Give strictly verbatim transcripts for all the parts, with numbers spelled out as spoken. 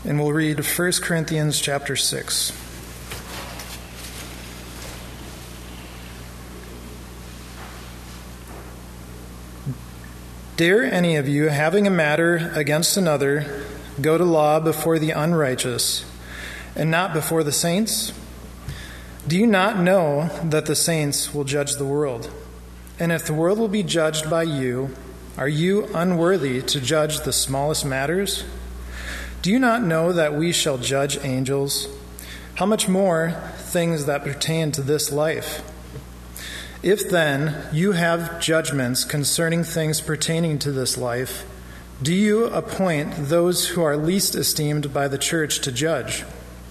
and we'll read First Corinthians chapter six. Dare any of you, having a matter against another, go to law before the unrighteous, and not before the saints? Do you not know that the saints will judge the world? And if the world will be judged by you, are you unworthy to judge the smallest matters? Do you not know that we shall judge angels? How much more things that pertain to this life? If then you have judgments concerning things pertaining to this life, do you appoint those who are least esteemed by the church to judge?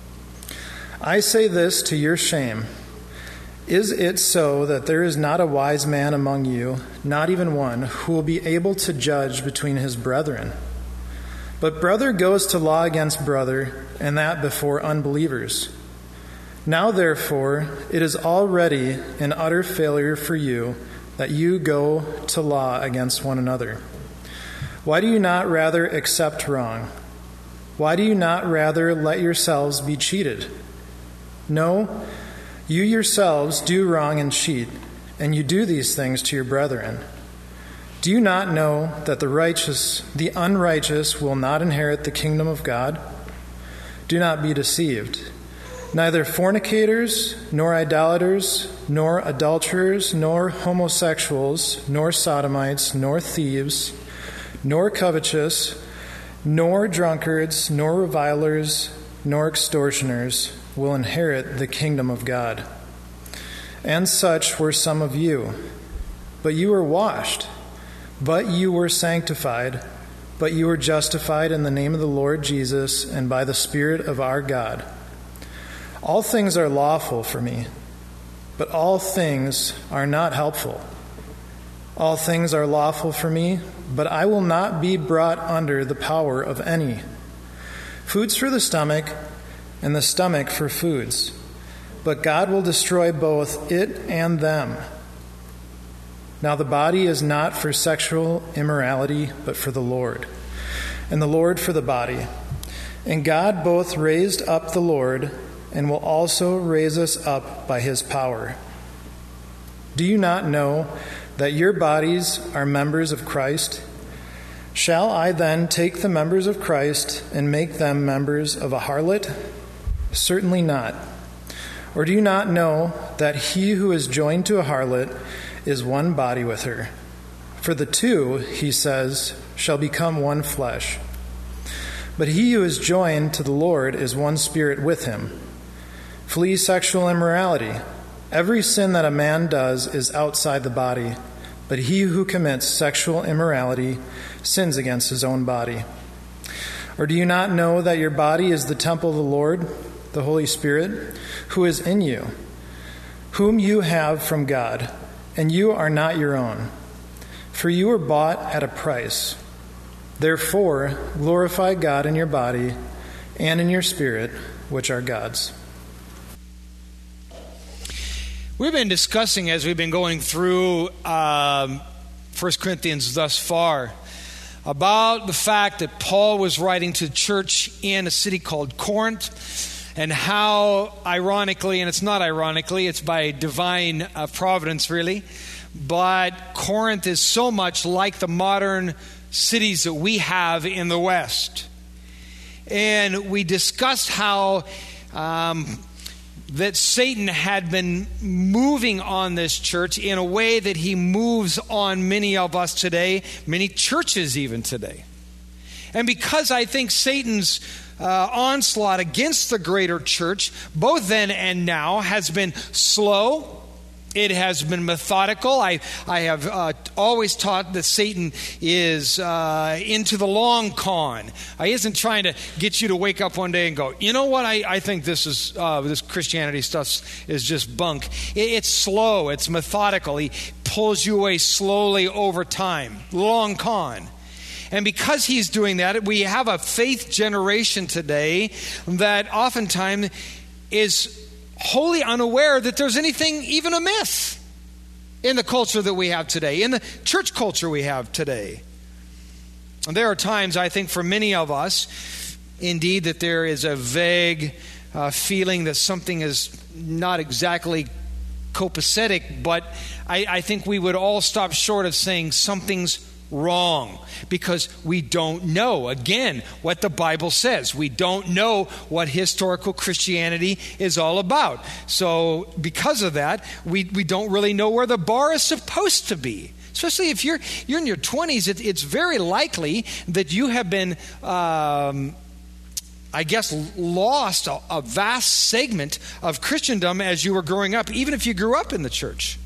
I say this to your shame. Is it so that there is not a wise man among you, not even one, who will be able to judge between his brethren? But brother goes to law against brother, and that before unbelievers. Now, therefore, it is already an utter failure for you that you go to law against one another. Why do you not rather accept wrong? Why do you not rather let yourselves be cheated? No, you yourselves do wrong and cheat, and you do these things to your brethren. Do you not know that the righteous, the unrighteous will not inherit the kingdom of God? Do not be deceived. Neither fornicators, nor idolaters, nor adulterers, nor homosexuals, nor sodomites, nor thieves, nor covetous, nor drunkards, nor revilers, nor extortioners will inherit the kingdom of God. And such were some of you. But you were washed, but you were sanctified, but you were justified in the name of the Lord Jesus and by the Spirit of our God. All things are lawful for me, but all things are not helpful. All things are lawful for me, but I will not be brought under the power of any. Food's for the stomach, and the stomach for foods, but God will destroy both it and them. Now the body is not for sexual immorality, but for the Lord, and the Lord for the body. And God both raised up the Lord, and will also raise us up by his power. Do you not know that your bodies are members of Christ? Shall I then take the members of Christ and make them members of a harlot? Certainly not. Or do you not know that he who is joined to a harlot is one body with her? For the two, he says, shall become one flesh. But he who is joined to the Lord is one spirit with him. Flee sexual immorality. Every sin that a man does is outside the body, but he who commits sexual immorality sins against his own body. Or do you not know that your body is the temple of the Lord, the Holy Spirit, who is in you, whom you have from God, and you are not your own? For you were bought at a price. Therefore, glorify God in your body and in your spirit, which are God's. We've been discussing, as we've been going through um, First Corinthians thus far, about the fact that Paul was writing to the church in a city called Corinth, and how, ironically, and it's not ironically, it's by divine uh, providence really, but Corinth is so much like the modern cities that we have in the West. And we discussed how um, that Satan had been moving on this church in a way that he moves on many of us today, many churches even today. And because I think Satan's uh, onslaught against the greater church, both then and now, has been slow, it has been methodical. I, I have uh, always taught that Satan is uh, into the long con. Uh, he isn't trying to get you to wake up one day and go, you know what, I, I think this is uh, this Christianity stuff is just bunk. It, it's slow, it's methodical. He pulls you away slowly over time. Long con. And because he's doing that, we have a faith generation today that oftentimes is wholly unaware that there's anything even a myth in the culture that we have today, in the church culture we have today. And there are times, I think, for many of us, indeed that there is a vague uh, feeling that something is not exactly copacetic, but I, I think we would all stop short of saying something's wrong, because we don't know, again, what the Bible says. We don't know what historical Christianity is all about. So because of that, we, we don't really know where the bar is supposed to be. Especially if you're you're in your twenties, it, it's very likely that you have been, um, I guess, lost a, a vast segment of Christendom as you were growing up, even if you grew up in the church.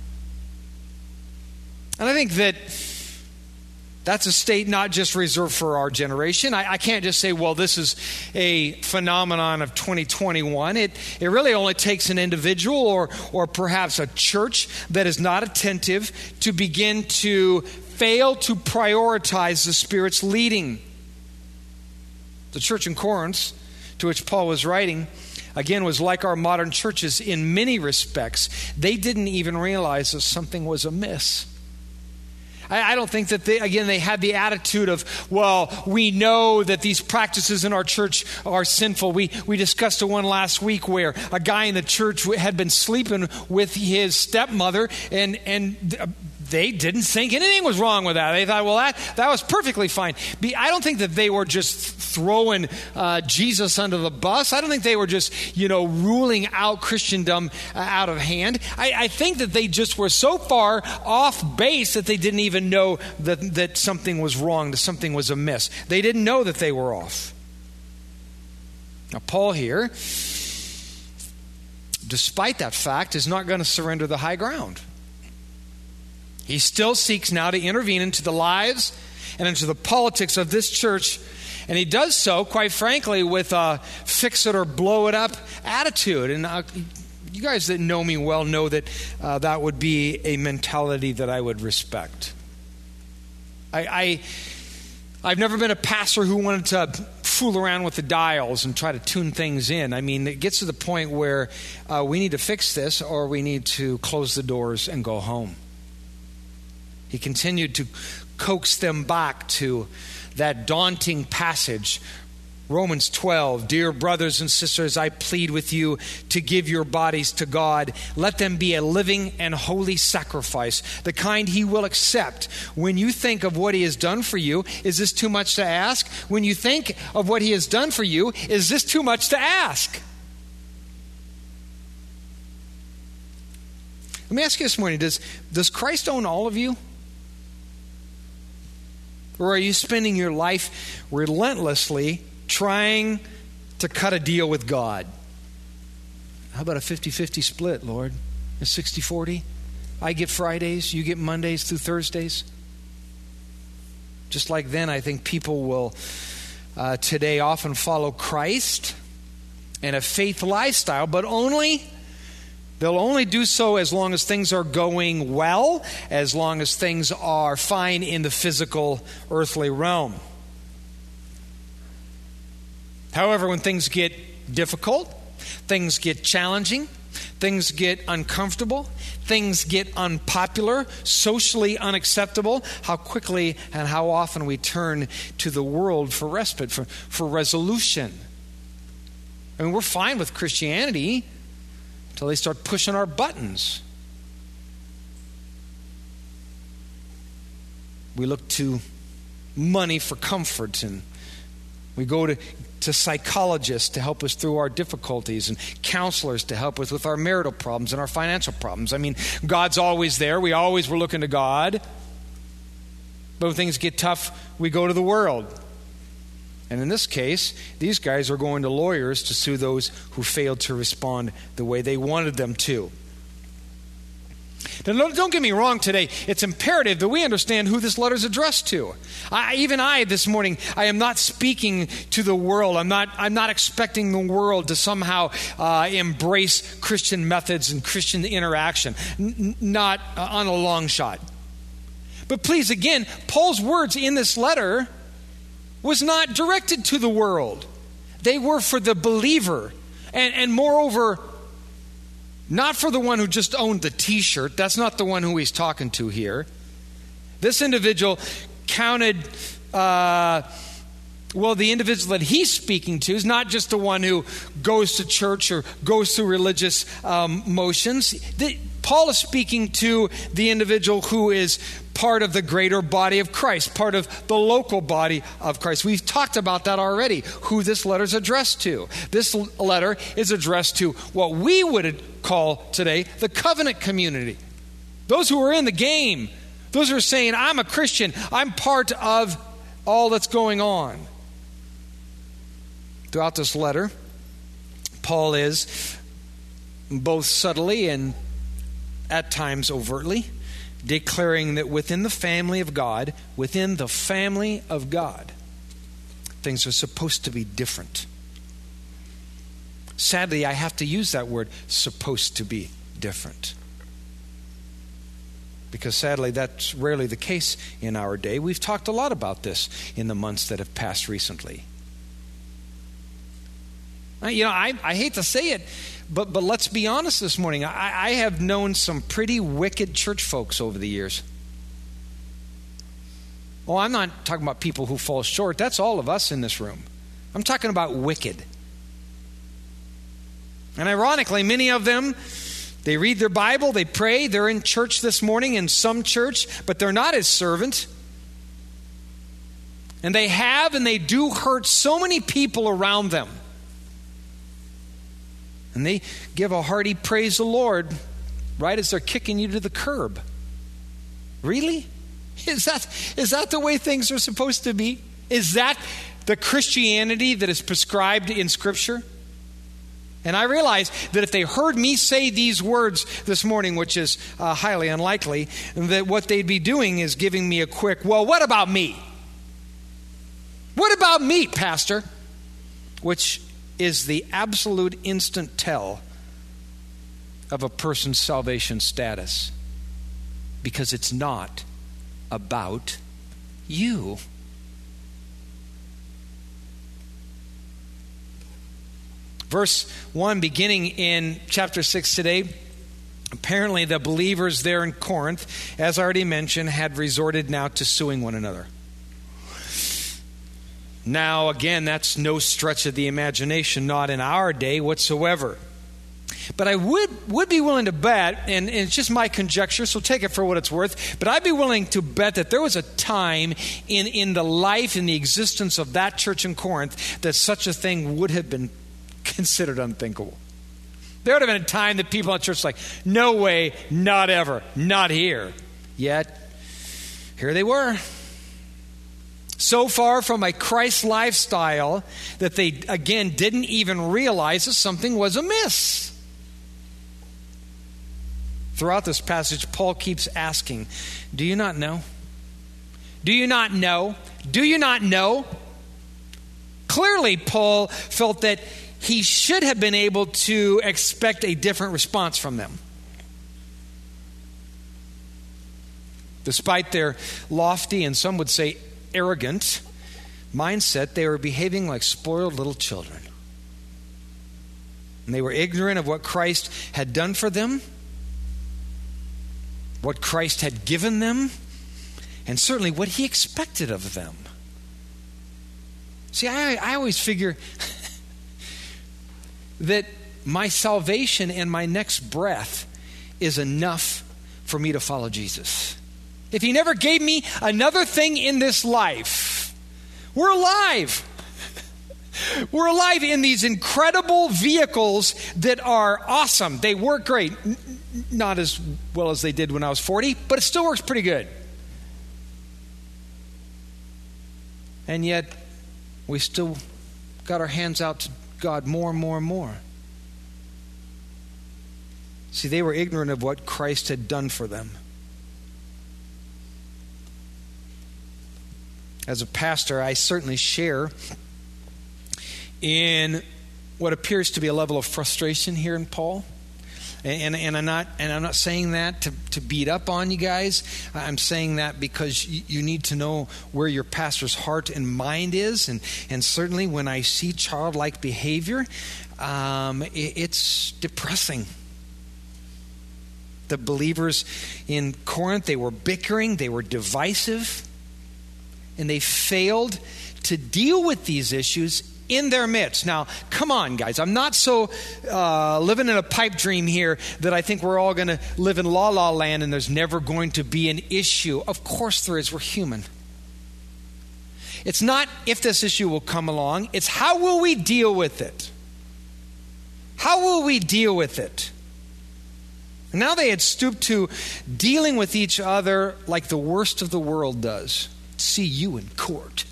And I think that that's a state not just reserved for our generation. I, I can't just say, well, this is a phenomenon of twenty twenty-one. It it really only takes an individual or or perhaps a church that is not attentive to begin to fail to prioritize the Spirit's leading. The church in Corinth, to which Paul was writing, again, was like our modern churches in many respects. They didn't even realize that something was amiss. I don't think that they, again, they had the attitude of, well, we know that these practices in our church are sinful. We we discussed the one last week where a guy in the church had been sleeping with his stepmother, and and they didn't think anything was wrong with that. They thought, well, that, that was perfectly fine. I don't think that they were just throwing uh, Jesus under the bus. I don't think they were just, you know, ruling out Christendom uh, out of hand. I, I think that they just were so far off base that they didn't even know that, that something was wrong, that something was amiss. They didn't know that they were off. Now, Paul here, despite that fact, is not going to surrender the high ground. He still seeks now to intervene into the lives and into the politics of this church. And he does so, quite frankly, with a fix it or blow it up attitude. And uh, you guys that know me well know that uh, that would be a mentality that I would respect. I, I, I've never been a pastor who wanted to fool around with the dials and try to tune things in. I mean, it gets to the point where uh, we need to fix this or we need to close the doors and go home. He continued to coax them back to that daunting passage, Romans twelve, dear brothers and sisters, I plead with you to give your bodies to God. Let them be a living and holy sacrifice, the kind he will accept. When you think of what he has done for you, is this too much to ask? When you think of what he has done for you, is this too much to ask? Let me ask you this morning, does, does Christ own all of you? Or are you spending your life relentlessly trying to cut a deal with God? How about a fifty-fifty split, Lord? A sixty forty? I get Fridays, you get Mondays through Thursdays? Just like then, I think people will uh, today often follow Christ and a faith lifestyle, but only... They'll only do so as long as things are going well, as long as things are fine in the physical, earthly realm. However, when things get difficult, things get challenging, things get uncomfortable, things get unpopular, socially unacceptable, how quickly and how often we turn to the world for respite, for, for resolution. I mean, we're fine with Christianity until they start pushing our buttons. We look to money for comfort, and we go to, to psychologists to help us through our difficulties, and counselors to help us with our marital problems and our financial problems. I mean, God's always there. We always were looking to God. But when things get tough, we go to the world. And in this case, these guys are going to lawyers to sue those who failed to respond the way they wanted them to. Now, don't get me wrong today. It's imperative that we understand who this letter is addressed to. I, even I, this morning, I am not speaking to the world. I'm not, I'm not expecting the world to somehow uh, embrace Christian methods and Christian interaction. N- not uh, on a long shot. But please, again, Paul's words in this letter was not directed to the world. They were for the believer. And, and moreover, not for the one who just owned the t-shirt. That's not the one who he's talking to here. This individual counted uh, Well, the individual that he's speaking to is not just the one who goes to church or goes through religious um, motions. The, Paul is speaking to the individual who is part of the greater body of Christ, part of the local body of Christ. We've talked about that already, who this letter is addressed to. This letter is addressed to what we would call today the covenant community. Those who are in the game, those who are saying, I'm a Christian, I'm part of all that's going on. Throughout this letter, Paul is both subtly and at times overtly declaring that within the family of God, within the family of God, things are supposed to be different. Sadly, I have to use that word, supposed to be different. Because sadly, that's rarely the case in our day. We've talked a lot about this in the months that have passed recently. You know, I, I hate to say it, but but let's be honest this morning. I, I have known some pretty wicked church folks over the years. Oh, I'm not talking about people who fall short. That's all of us in this room. I'm talking about wicked. And ironically, many of them, they read their Bible, they pray, they're in church this morning in some church, but they're not His servant. And they have and they do hurt so many people around them. And they give a hearty praise the Lord right as they're kicking you to the curb. Really? Is that is that the way things are supposed to be? Is that the Christianity that is prescribed in Scripture? And I realize that if they heard me say these words this morning, which is uh, highly unlikely, that what they'd be doing is giving me a quick, well, what about me? What about me, Pastor? Which is the absolute instant tell of a person's salvation status. Because it's not about you. Verse one, beginning in chapter six today, apparently the believers there in Corinth, as I already mentioned, had resorted now to suing one another. Now, again, that's no stretch of the imagination, not in our day whatsoever. But I would, would be willing to bet, and, and it's just my conjecture, so take it for what it's worth, but I'd be willing to bet that there was a time in, in the life, in the existence of that church in Corinth, that such a thing would have been considered unthinkable. There would have been a time that people in church were like, no way, not ever, not here. Yet, here they were. So far from a Christ lifestyle that they, again, didn't even realize that something was amiss. Throughout this passage, Paul keeps asking, do you not know? Do you not know? Do you not know? Clearly, Paul felt that he should have been able to expect a different response from them. Despite their lofty, and some would say arrogant mindset, they were behaving like spoiled little children. And they were ignorant of what Christ had done for them, what Christ had given them, and certainly what He expected of them. See, I, I always figure that my salvation and my next breath is enough for me to follow Jesus. If He never gave me another thing in this life, we're alive. We're alive in these incredible vehicles that are awesome. They work great. N- not as well as they did when I was forty, but it still works pretty good. And yet, we still got our hands out to God more and more and more. See, they were ignorant of what Christ had done for them. As a pastor, I certainly share in what appears to be a level of frustration here in Paul. And, and, and I'm not and I'm not saying that to, to beat up on you guys. I'm saying that because you, you need to know where your pastor's heart and mind is. And, and certainly when I see childlike behavior, um, it, it's depressing. The believers in Corinth, they were bickering, they were divisive, and they failed to deal with these issues in their midst. Now, come on, guys. I'm not so uh, living in a pipe dream here that I think we're all going to live in la-la land and there's never going to be an issue. Of course there is. We're human. It's not if this issue will come along. It's how will we deal with it? How will we deal with it? And now they had stooped to dealing with each other like the worst of the world does. See you in court.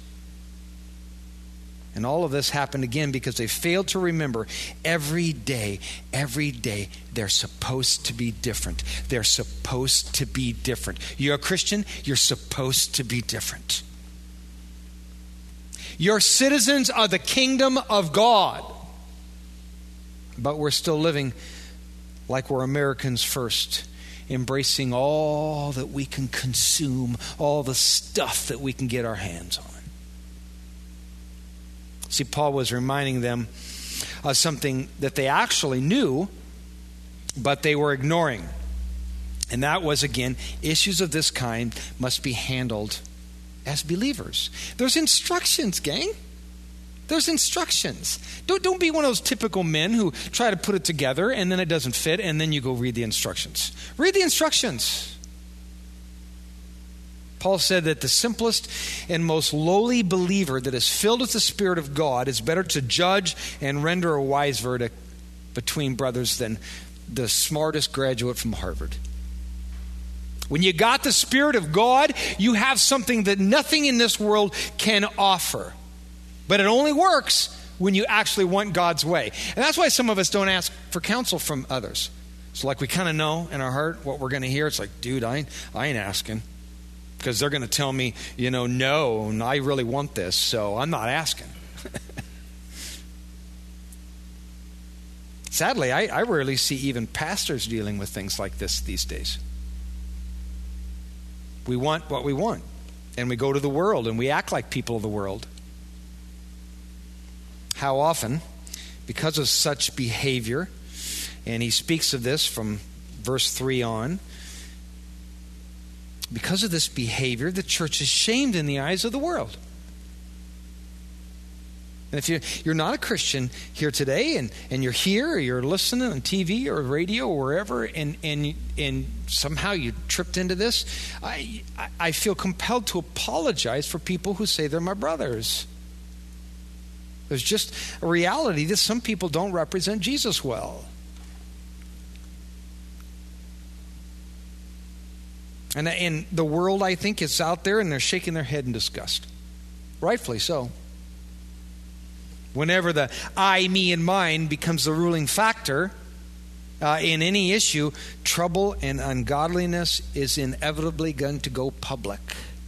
And all of this happened again because they failed to remember every day, every day, they're supposed to be different. They're supposed to be different. You're a Christian, you're supposed to be different. You're citizens of the kingdom of God. But we're still living like we're Americans first, embracing all that we can consume, all the stuff that we can get our hands on. See, Paul was reminding them of something that they actually knew, but they were ignoring. And that was, again, issues of this kind must be handled as believers. There's instructions, gang. There's instructions. Don't, don't be one of those typical men who try to put it together and then it doesn't fit and then you go read the instructions. Read the instructions. Paul said that the simplest and most lowly believer that is filled with the Spirit of God is better to judge and render a wise verdict between brothers than the smartest graduate from Harvard. When you got the Spirit of God, you have something that nothing in this world can offer. But it only works when you actually want God's way. And that's why some of us don't ask for counsel from others. It's like we kind of know in our heart what we're going to hear. It's like, dude, I ain't, I ain't asking. Because they're going to tell me, you know, no, and I really want this, so I'm not asking. Sadly, I, I rarely see even pastors dealing with things like this these days. We want what we want, and we go to the world, and we act like people of the world. How often, because of such behavior, and he speaks of this from verse three on, because of this behavior, the church is shamed in the eyes of the world. And if you're, you're not a Christian here today, and, and you're here, or you're listening on T V or radio or wherever, and and and somehow you tripped into this, I I feel compelled to apologize for people who say they're my brothers. There's just a reality that some people don't represent Jesus well. And, and the world, I think, is out there and they're shaking their head in disgust. Rightfully so. Whenever the I, me, and mine becomes the ruling factor uh, in any issue, trouble and ungodliness is inevitably going to go public.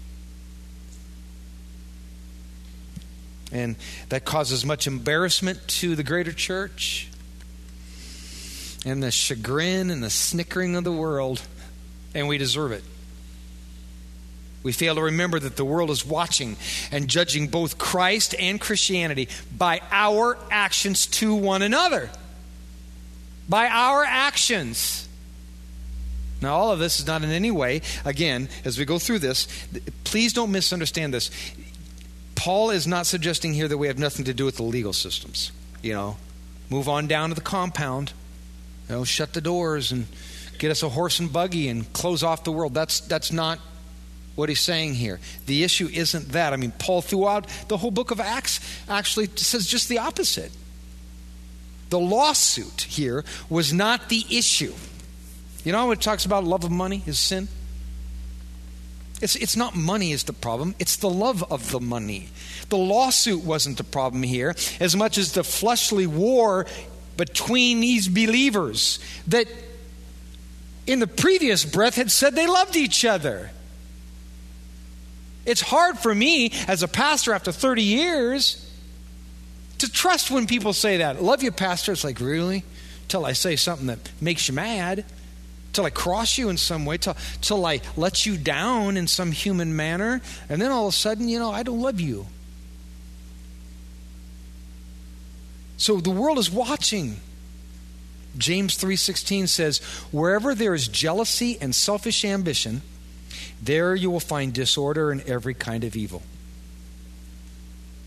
And that causes much embarrassment to the greater church and the chagrin and the snickering of the world, and we deserve it. We fail to remember that the world is watching and judging both Christ and Christianity by our actions to one another. By our actions. Now, all of this is not in any way, again, as we go through this, please don't misunderstand this. Paul is not suggesting here that we have nothing to do with the legal systems. You know, move on down to the compound, you know, shut the doors and get us a horse and buggy and close off the world. That's that's not what he's saying here. The issue isn't that. I mean, Paul throughout the whole book of Acts actually says just the opposite. The lawsuit here was not the issue. You know, it talks about love of money is sin. It's it's not money is the problem. It's the love of the money. The lawsuit wasn't the problem here as much as the fleshly war between these believers that in the previous breath had said they loved each other. It's hard for me as a pastor after thirty years to trust when people say that. Love you, pastor. It's like, really? Till I say something that makes you mad. Till I cross you in some way. Till, till I let you down in some human manner. And then all of a sudden, you know, I don't love you. So the world is watching. James three sixteen says, wherever there is jealousy and selfish ambition, there you will find disorder and every kind of evil.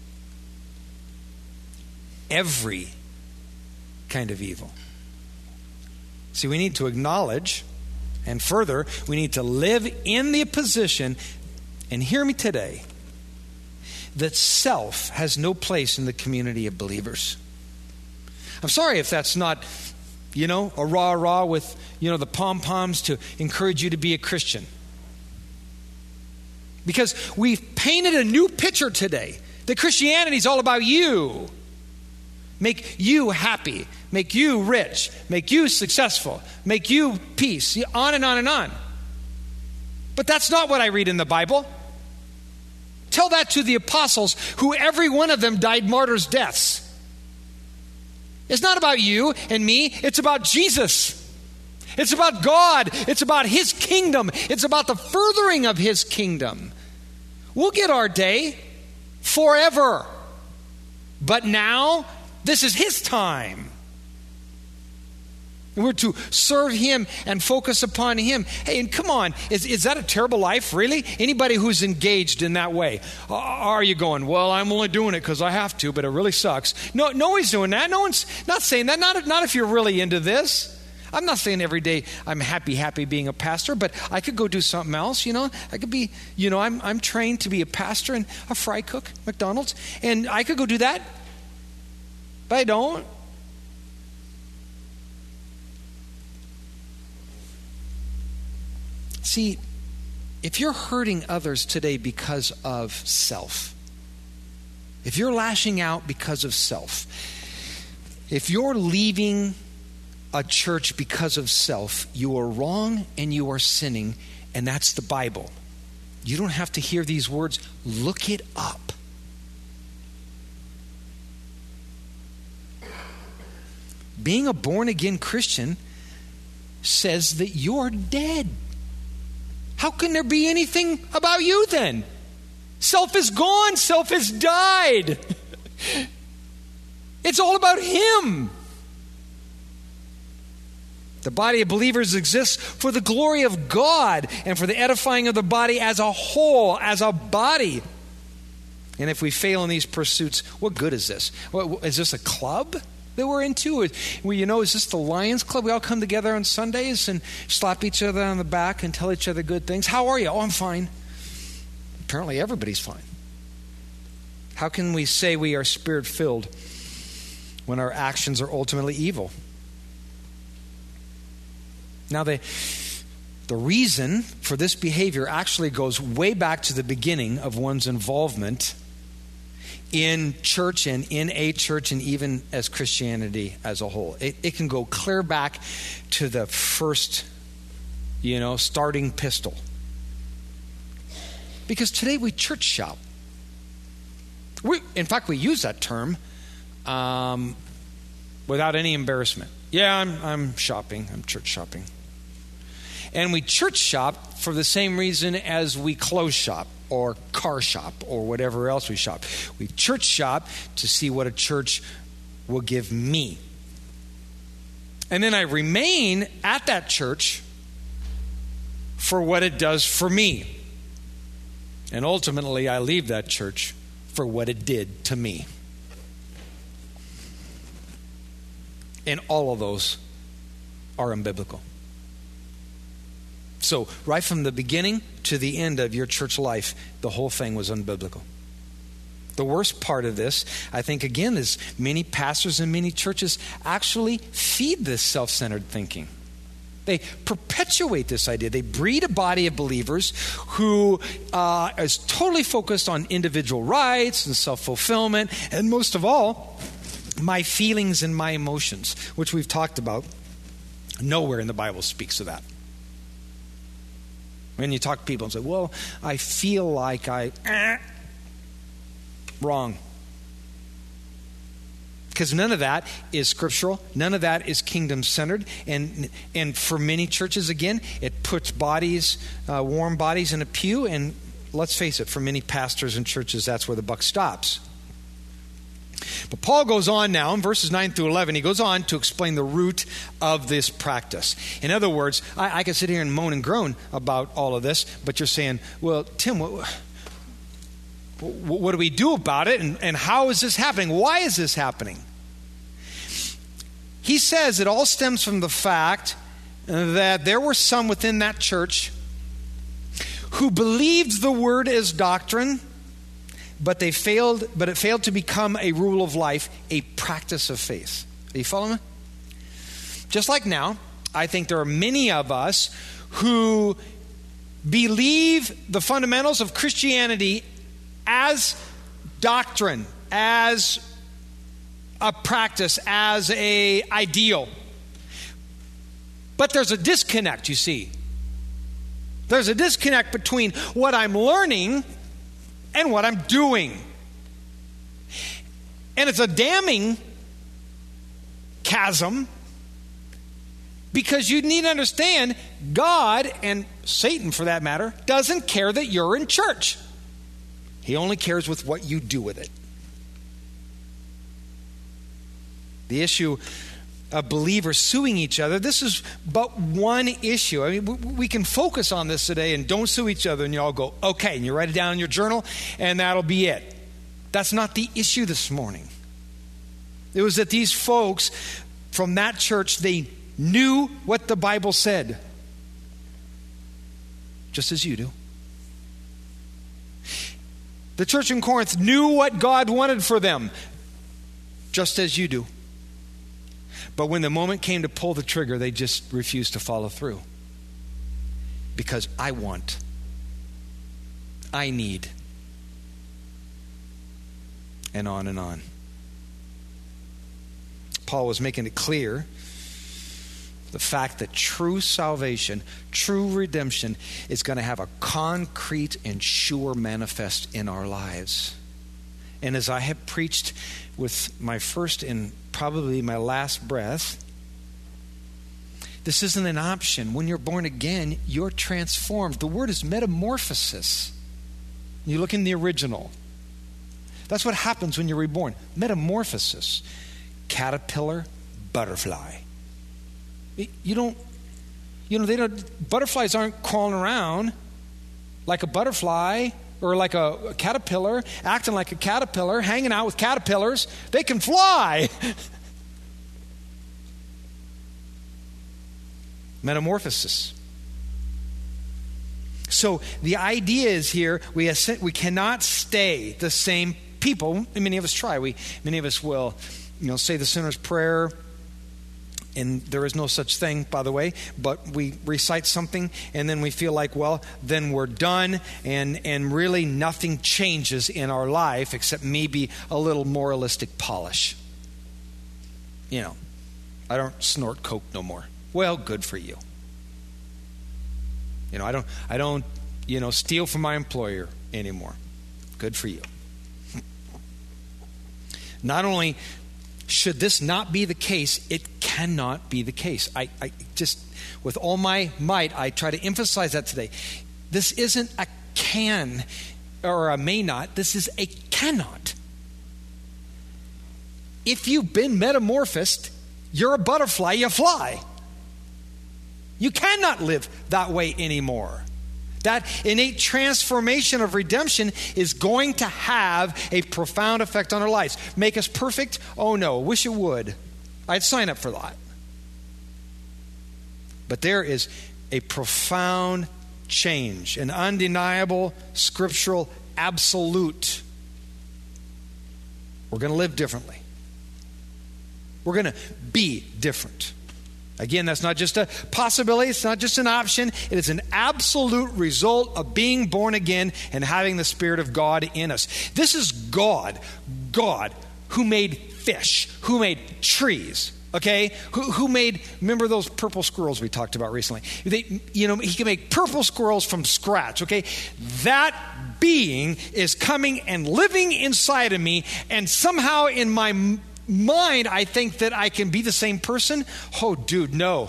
every kind of evil. See, we need to acknowledge, and further, we need to live in the position, and hear me today, that self has no place in the community of believers. I'm sorry if that's not, you know, a rah-rah with, you know, the pom-poms to encourage you to be a Christian. Because we've painted a new picture today that Christianity is all about you. Make you happy, make you rich, make you successful, make you peace, on and on and on. But that's not what I read in the Bible. Tell that to the apostles, who every one of them died martyrs' deaths. It's not about you and me, it's about Jesus. It's about God. It's about His kingdom. It's about the furthering of His kingdom. We'll get our day forever. But now, this is His time. And we're to serve Him and focus upon Him. Hey, and come on, is, is that a terrible life, really? Anybody who's engaged in that way, uh, are you going, well, I'm only doing it because I have to, but it really sucks. No, no one's doing that. No one's not saying that. Not, not if you're really into this. I'm not saying every day I'm happy, happy being a pastor, but I could go do something else, you know. I could be, you know, I'm, I'm trained to be a pastor and a fry cook, McDonald's, and I could go do that, but I don't. See, if you're hurting others today because of self, if you're lashing out because of self, if you're leaving a church because of self, you are wrong and you are sinning, and that's the Bible. You don't have to hear these words. Look it up. Being a born-again Christian says that you're dead. How can there be anything about you then? Self is gone. Self has died. It's all about Him. The body of believers exists for the glory of God and for the edifying of the body as a whole, as a body. And if we fail in these pursuits, what good is this? What, is this a club that we're into? Well, you know, is this the Lions Club? We all come together on Sundays and slap each other on the back and tell each other good things. How are you? Oh, I'm fine. Apparently everybody's fine. How can we say we are Spirit-filled when our actions are ultimately evil? Now, the, the reason for this behavior actually goes way back to the beginning of one's involvement in church and in a church and even as Christianity as a whole. It, it can go clear back to the first, you know, starting pistol. Because today we church shop. We, in fact, we use that term um, without any embarrassment. Yeah, I'm, I'm shopping. I'm church shopping. And we church shop for the same reason as we clothes shop or car shop or whatever else we shop. We church shop to see what a church will give me. And then I remain at that church for what it does for me. And ultimately, I leave that church for what it did to me. And all of those are unbiblical. So, right from the beginning to the end of your church life, the whole thing was unbiblical. The worst part of this, I think, again, is many pastors and many churches actually feed this self-centered thinking. They perpetuate this idea. They breed a body of believers who uh, is totally focused on individual rights and self-fulfillment, and most of all, my feelings and my emotions, which we've talked about. Nowhere in the Bible speaks of that. When you talk to people and say, well, I feel like I... Eh. Wrong. Because none of that is scriptural. None of that is kingdom-centered. And and for many churches, again, it puts bodies, uh, warm bodies in a pew. And let's face it, for many pastors and churches, that's where the buck stops. But Paul goes on now in verses nine through eleven. He goes on to explain the root of this practice. In other words, I, I could sit here and moan and groan about all of this, but you're saying, well, Tim, what, what do we do about it? And, and how is this happening? Why is this happening? he says it all stems from the fact that there were some within that church who believed the word as doctrine, but they failed, but it failed to become a rule of life, a practice of faith. Are you following me? Just like now, I think there are many of us who believe the fundamentals of Christianity as doctrine, as a practice, as a ideal. But there's a disconnect, you see. There's a disconnect between what I'm learning and what I'm doing. And it's a damning chasm, because you need to understand God, and Satan for that matter, doesn't care that you're in church. He only cares with what you do with it. The issue of believers suing each other, this is but one issue. I mean, we can focus on this today and don't sue each other, and you all go, okay, and you write it down in your journal, and that'll be it. That's not the issue this morning. It was that these folks from that church, they knew what the Bible said, just as you do. The church in Corinth knew what God wanted for them, just as you do. But when the moment came to pull the trigger, they just refused to follow through. Because I want, I need, and on and on. Paul was making it clear the fact that true salvation, true redemption is going to have a concrete and sure manifest in our lives. And as I have preached with my first and probably my last breath, this isn't an option. When you're born again, you're transformed. The word is metamorphosis. You look in the original. That's what happens when you're reborn. Metamorphosis. Caterpillar, butterfly. You don't, you know, they don't, butterflies aren't crawling around like a butterfly or like a, a caterpillar, acting like a caterpillar, hanging out with caterpillars. They can fly. Metamorphosis. So the idea is here, we we cannot stay the same people. Many of us try. We many of us will, you know, say the sinner's prayer. And there is no such thing, by the way, but we recite something and then we feel like, well, then we're done, and, and really nothing changes in our life except maybe a little moralistic polish. You know, I don't snort coke no more. Well, good for you. You know, I don't, I don't, you know, steal from my employer anymore. Good for you. Not only should this not be the case, it cannot be the case. I, I just, with all my might, I try to emphasize that today. This isn't a can or a may not. This is a cannot. If you've been metamorphosed, you're a butterfly, you fly. You cannot live that way anymore. That innate transformation of redemption is going to have a profound effect on our lives. Make us perfect? Oh no, wish it would. I'd sign up for that. But there is a profound change, an undeniable scriptural absolute. We're going to live differently. We're going to be different. Again, that's not just a possibility. It's not just an option. It is an absolute result of being born again and having the Spirit of God in us. This is God, God, who made fish, who made trees, okay? Who, who made, remember those purple squirrels we talked about recently? They, you know, he can make purple squirrels from scratch, okay? That being is coming and living inside of me, and somehow in my mind, I think that I can be the same person. Oh, dude, no.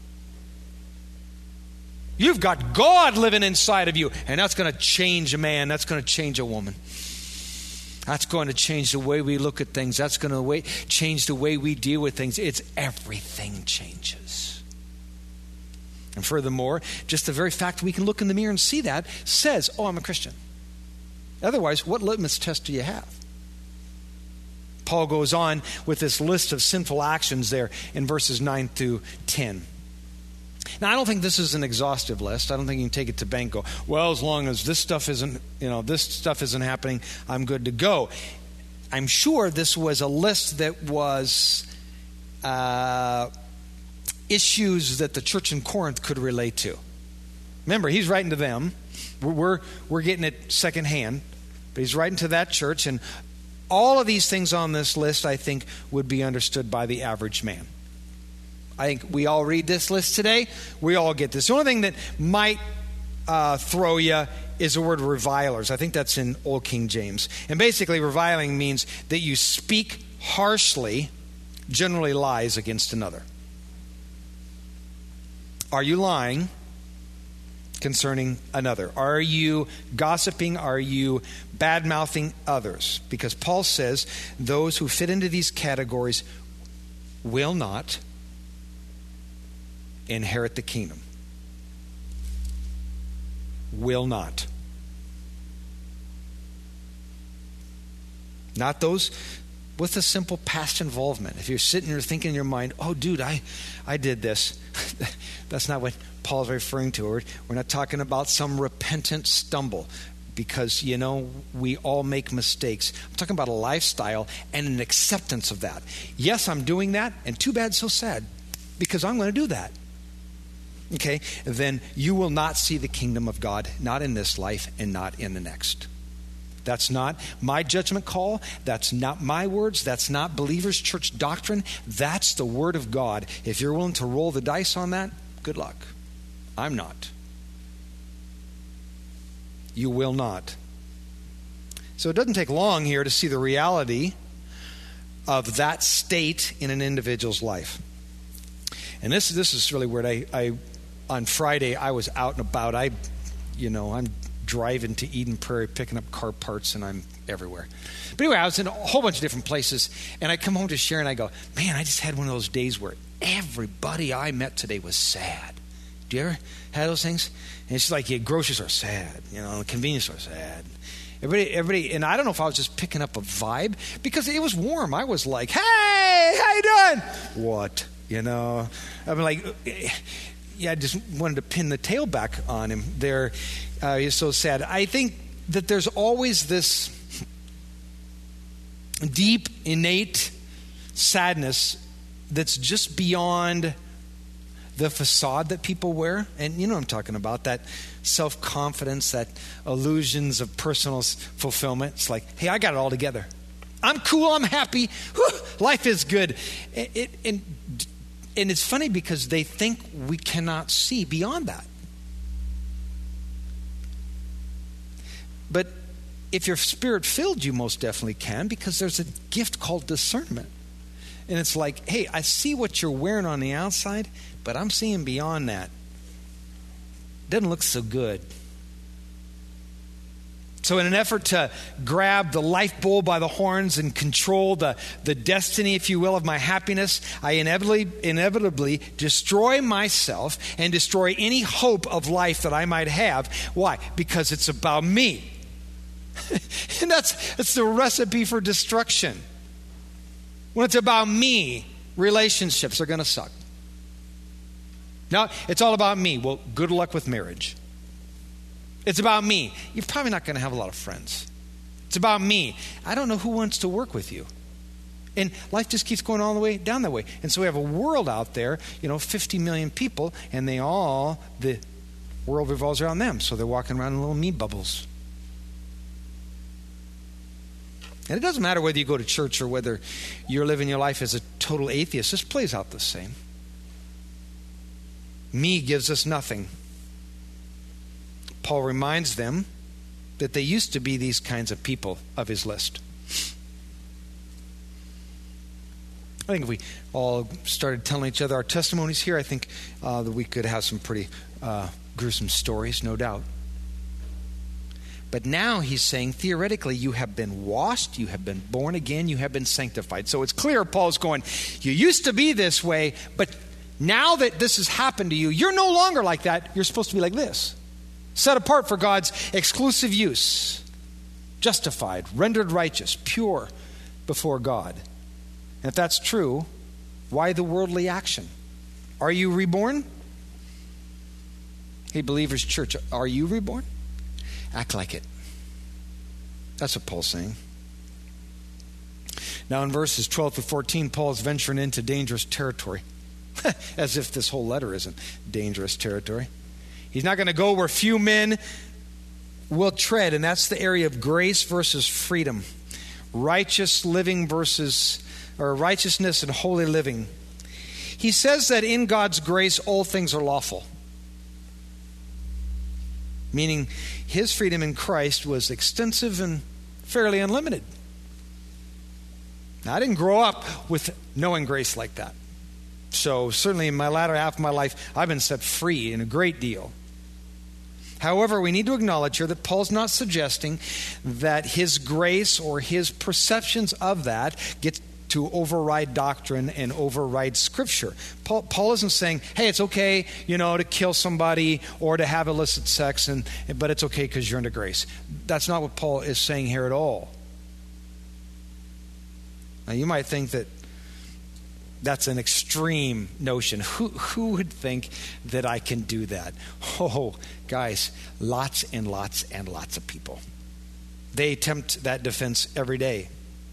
You've got God living inside of you, and that's going to change a man. That's going to change a woman. That's going to change the way we look at things. That's going to change the way we deal with things. It's everything changes. And furthermore, just the very fact we can look in the mirror and see that says, oh, I'm a Christian. Otherwise, what litmus test do you have? Paul goes on with this list of sinful actions there in verses nine through ten. Now, I don't think this is an exhaustive list. I don't think you can take it to bank and go, well, as long as this stuff isn't, you know, this stuff isn't happening, I'm good to go. I'm sure this was a list that was uh, issues that the church in Corinth could relate to. Remember, he's writing to them. We're, we're, we're getting it secondhand, but he's writing to that church, and all of these things on this list, I think, would be understood by the average man. I think we all read this list today. We all get this. The only thing that might uh, throw you is the word revilers. I think that's in Old King James. And basically, reviling means that you speak harshly, generally lies, against another. Are you lying concerning another? Are you gossiping? Are you bad-mouthing others? Because Paul says those who fit into these categories will not inherit the kingdom. Will not. Not those with a simple past involvement. If you're sitting there thinking in your mind, oh, dude, I, I did this. That's not what Paul's referring to. We're, we're not talking about some repentant stumble, because, you know, we all make mistakes. I'm talking about a lifestyle and an acceptance of that. Yes, I'm doing that, and too bad, so sad, because I'm going to do that. Okay, then you will not see the kingdom of God, not in this life and not in the next. That's not my judgment call. That's not my words. That's not Believers Church doctrine. That's the word of God. If you're willing to roll the dice on that, good luck. I'm not. You will not. So it doesn't take long here to see the reality of that state in an individual's life. And this this is really weird. I, I on Friday I was out and about. I, you know, I'm driving to Eden Prairie, picking up car parts, and I'm everywhere. But anyway, I was in a whole bunch of different places, and I come home to Sharon. I go, man, I just had one of those days where everybody I met today was sad. Do you ever have those things? And it's like, yeah, grocery store sad, you know, convenience store sad. Everybody, everybody, and I don't know if I was just picking up a vibe, because it was warm. I was like, hey, how you doing? What? You know, I'm like, yeah, I just wanted to pin the tail back on him there. Uh, he's so sad. I think that there's always this deep, innate sadness that's just beyond the facade that people wear. And you know what I'm talking about, that self-confidence, that illusions of personal fulfillment. It's like, hey, I got it all together. I'm cool, I'm happy, whew, life is good. It, it, and, and it's funny because they think we cannot see beyond that. But if you're spirit-filled, you most definitely can, because there's a gift called discernment. And it's like, hey, I see what you're wearing on the outside, but I'm seeing beyond that. Doesn't look so good. So in an effort to grab the life bull by the horns and control the, the destiny, if you will, of my happiness, I inevitably, inevitably destroy myself and destroy any hope of life that I might have. Why? Because it's about me. And that's, that's the recipe for destruction. When it's about me, relationships are going to suck. Now, it's all about me. Well, good luck with marriage. It's about me. You're probably not going to have a lot of friends. It's about me. I don't know who wants to work with you. And life just keeps going all the way down that way. And so we have a world out there, you know, fifty million people, and they all, the world revolves around them. So they're walking around in little me bubbles. And it doesn't matter whether you go to church or whether you're living your life as a total atheist. This plays out the same. Me gives us nothing. Paul reminds them that they used to be these kinds of people of his list. I think if we all started telling each other our testimonies here, I think uh, that we could have some pretty uh, gruesome stories, no doubt. But now he's saying, theoretically, you have been washed, you have been born again, you have been sanctified. So it's clear Paul's going, you used to be this way, but now that this has happened to you, you're no longer like that. You're supposed to be like this. Set apart for God's exclusive use. Justified, rendered righteous, pure, before God. And if that's true, why the worldly action? Are you reborn? Hey, Believers Church, are you reborn? Act like it. That's what Paul's saying. Now in verses twelve to fourteen, Paul is venturing into dangerous territory. As if this whole letter isn't dangerous territory. He's not going to go where few men will tread, and that's the area of grace versus freedom. Righteous living versus, or righteousness and holy living. He says that in God's grace, all things are lawful. Meaning his freedom in Christ was extensive and fairly unlimited. Now, I didn't grow up with knowing grace like that. So certainly in my latter half of my life, I've been set free in a great deal. However, we need to acknowledge here that Paul's not suggesting that his grace or his perceptions of that get to override doctrine and override Scripture. Paul, Paul isn't saying, hey, it's okay, you know, to kill somebody or to have illicit sex, and but it's okay because you're under grace. That's not what Paul is saying here at all. Now, you might think that that's an extreme notion. Who, who would think that I can do that? Oh, guys, lots and lots and lots of people. They attempt that defense every day.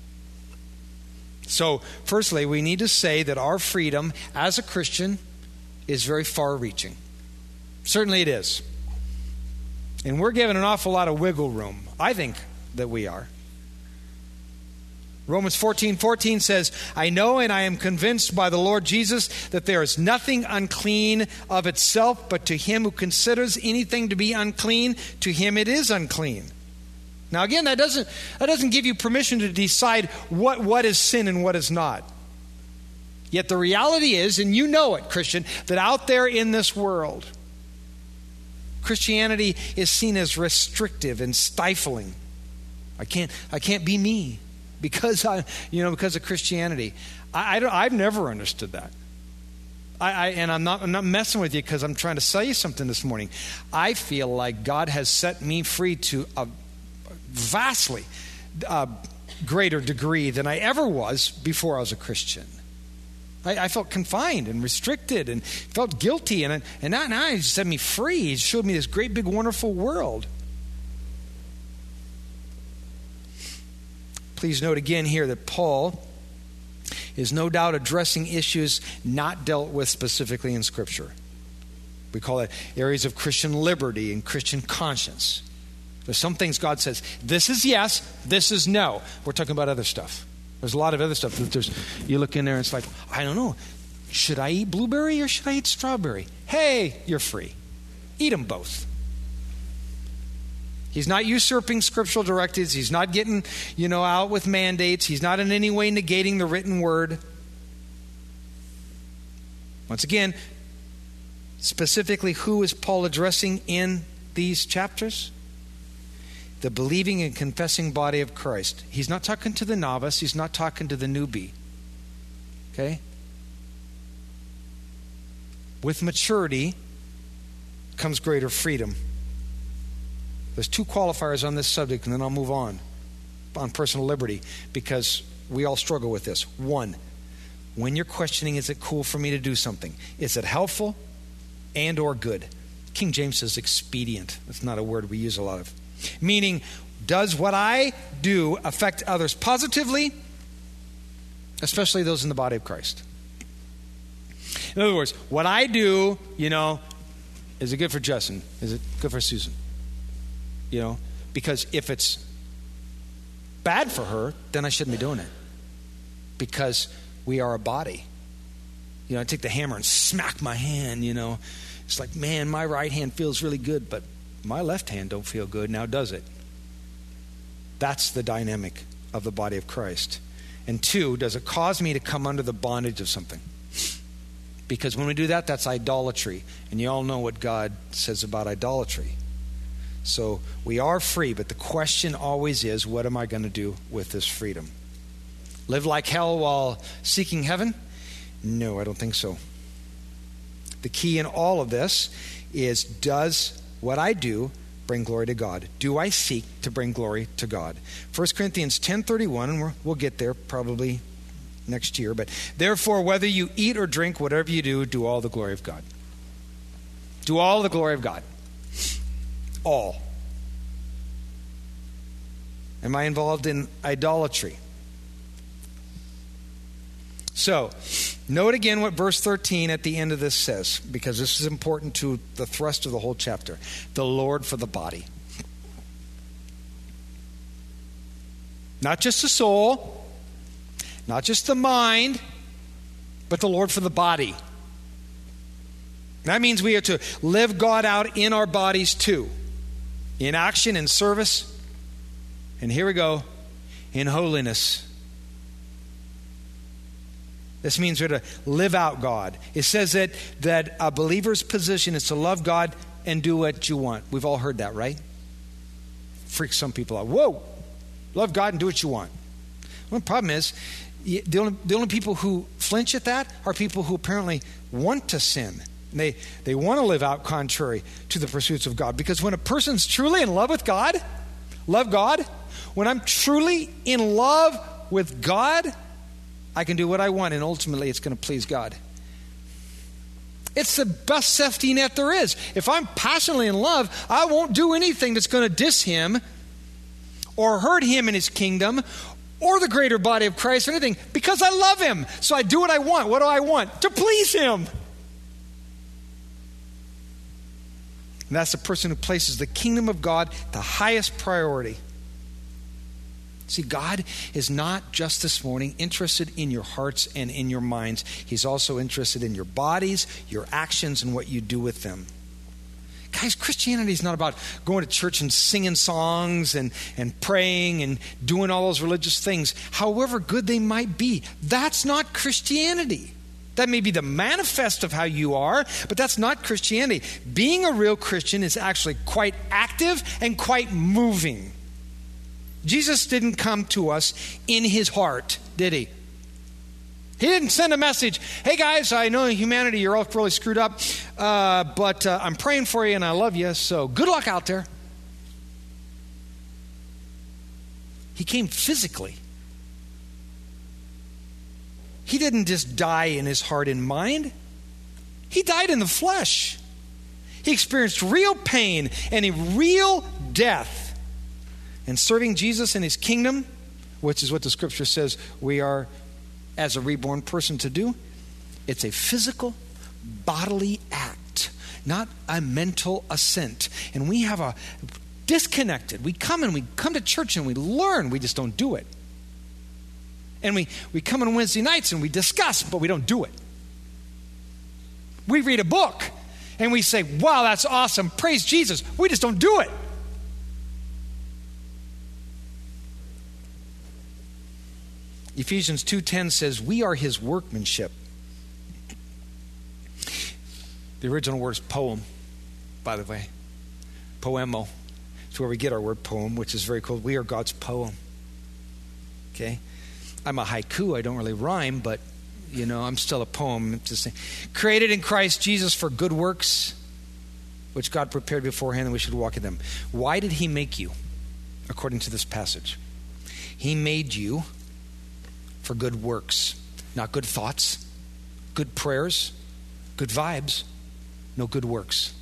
So, firstly, we need to say that our freedom as a Christian is very far-reaching. Certainly it is. And we're given an awful lot of wiggle room. I think that we are. Romans fourteen fourteen says, I know and I am convinced by the Lord Jesus that there is nothing unclean of itself, but to him who considers anything to be unclean, to him it is unclean. Now again, that doesn't, that doesn't give you permission to decide what, what is sin and what is not. Yet the reality is, and you know it, Christian, that out there in this world, Christianity is seen as restrictive and stifling. I can't, I can't be me. Because I, you know, because of Christianity, I, I don't, I've never understood that. I, I and I'm not, I'm not messing with you because I'm trying to sell you something this morning. I feel like God has set me free to a vastly uh, greater degree than I ever was before I was a Christian. I, I felt confined and restricted and felt guilty, and and now, now He set me free. He showed me this great, big, wonderful world. Please note again here that Paul is no doubt addressing issues not dealt with specifically in Scripture. We call it areas of Christian liberty and Christian conscience. There's some things God says, this is yes, this is no. We're talking about other stuff. There's a lot of other stuff. That there's, you look in there and it's like, I don't know. Should I eat blueberry or should I eat strawberry? Hey, you're free. Eat them both. He's not usurping scriptural directives. He's not getting, you know, out with mandates. He's not in any way negating the written word. Once again, specifically, who is Paul addressing in these chapters? The believing and confessing body of Christ. He's not talking to the novice. He's not talking to the newbie. Okay? With maturity comes greater freedom. There's two qualifiers on this subject, and then I'll move on, on personal liberty, because we all struggle with this. One, when you're questioning, is it cool for me to do something? Is it helpful and or good? King James says expedient. That's not a word we use a lot of. Meaning, does what I do affect others positively, especially those in the body of Christ? In other words, what I do, you know, is it good for Justin? Is it good for Susan? You know, because if it's bad for her, then I shouldn't be doing it. Because we are a body. You know, I take the hammer and smack my hand, you know. It's like, man, my right hand feels really good, but my left hand don't feel good. Now does it? That's the dynamic of the body of Christ. And two, does it cause me to come under the bondage of something? Because when we do that, that's idolatry. And you all know what God says about idolatry. So we are free, but the question always is, what am I going to do with this freedom? Live like hell while seeking heaven? No, I don't think so. The key in all of this is, does what I do bring glory to God? Do I seek to bring glory to God? First Corinthians ten thirty-one, and we're, we'll get there probably next year. But therefore, whether you eat or drink, whatever you do, do all the glory of God. Do all the glory of God. All. Am I involved in idolatry? So, note again what verse thirteen at the end of this says, because this is important to the thrust of the whole chapter. The Lord for the body. Not just the soul, not just the mind, but the Lord for the body. That means we are to live God out in our bodies too. In action, in service, and here we go, in holiness. This means we're to live out God. It says that, that a believer's position is to love God and do what you want. We've all heard that, right? Freaks some people out. Whoa! Love God and do what you want. Well, the problem is, the only, the only people who flinch at that are people who apparently want to sin. They, they want to live out contrary to the pursuits of God. Because when a person's truly in love with God, love God, when I'm truly in love with God, I can do what I want, and ultimately it's going to please God. It's the best safety net there is. If I'm passionately in love, I won't do anything that's going to diss him or hurt him in his kingdom or the greater body of Christ or anything, because I love him. So I do what I want. What do I want? To please him. And that's the person who places the kingdom of God the highest priority. See, God is not just this morning interested in your hearts and in your minds. He's also interested in your bodies, your actions, and what you do with them. Guys, Christianity is not about going to church and singing songs and, and praying and doing all those religious things, however good they might be. That's not Christianity. That may be the manifest of how you are, but that's not Christianity. Being a real Christian is actually quite active and quite moving. Jesus didn't come to us in his heart, did he? He didn't send a message, hey guys, I know humanity, you're all really screwed up, uh, but uh, I'm praying for you and I love you, so good luck out there. He came physically. He didn't just die in his heart and mind. He died in the flesh. He experienced real pain and a real death. And serving Jesus in his kingdom, which is what the scripture says we are as a reborn person to do, it's a physical, bodily act, not a mental assent. And we have a disconnected. We come and we come to church and we learn, we just don't do it. And we, we come on Wednesday nights and we discuss, but we don't do it. We read a book and we say, wow, that's awesome, praise Jesus. We just don't do it. Ephesians two ten says, we are his workmanship. The original word is poem, by the way. Poemo. It's where we get our word poem, which is very cool. We are God's poem. Okay? I'm a haiku. I don't really rhyme, but, you know, I'm still a poem. It's just created in Christ Jesus for good works, which God prepared beforehand that we should walk in them. Why did he make you, according to this passage? He made you for good works, not good thoughts, good prayers, good vibes, no good works.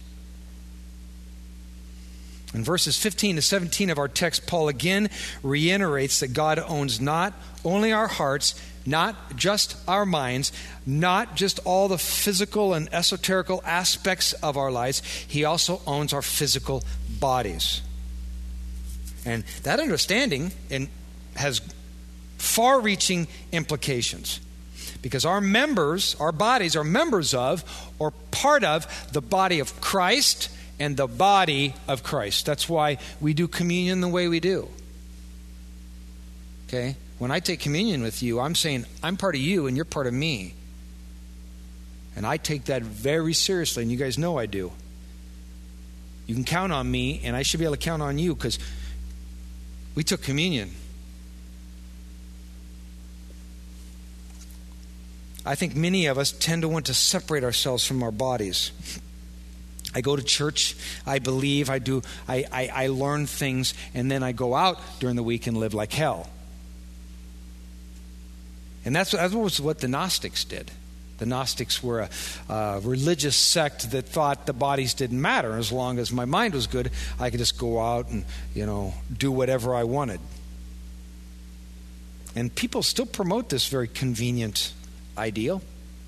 In verses fifteen to seventeen of our text, Paul again reiterates that God owns not only our hearts, not just our minds, not just all the physical and esoterical aspects of our lives. He also owns our physical bodies. And that understanding in, has far-reaching implications, because our members, our bodies are members of or part of the body of Christ and the body of Christ. That's why we do communion the way we do. Okay? When I take communion with you, I'm saying I'm part of you and you're part of me. And I take that very seriously, and you guys know I do. You can count on me, and I should be able to count on you, because we took communion. I think many of us tend to want to separate ourselves from our bodies. I go to church, I believe, I do, I, I, I learn things, and then I go out during the week and live like hell. And that's, that was what the Gnostics did. The Gnostics were a, a religious sect that thought the bodies didn't matter. As long as my mind was good, I could just go out and, you know, do whatever I wanted. And people still promote this very convenient ideal.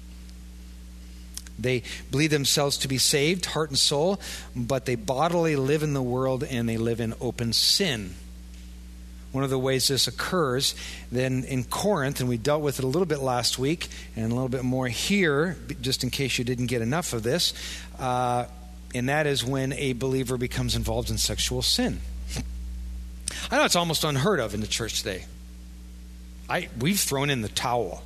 They believe themselves to be saved, heart and soul, but they bodily live in the world and they live in open sin. One of the ways this occurs then in Corinth, and we dealt with it a little bit last week and a little bit more here, just in case you didn't get enough of this, uh, and that is when a believer becomes involved in sexual sin. I know it's almost unheard of in the church today. I, we've thrown in the towel.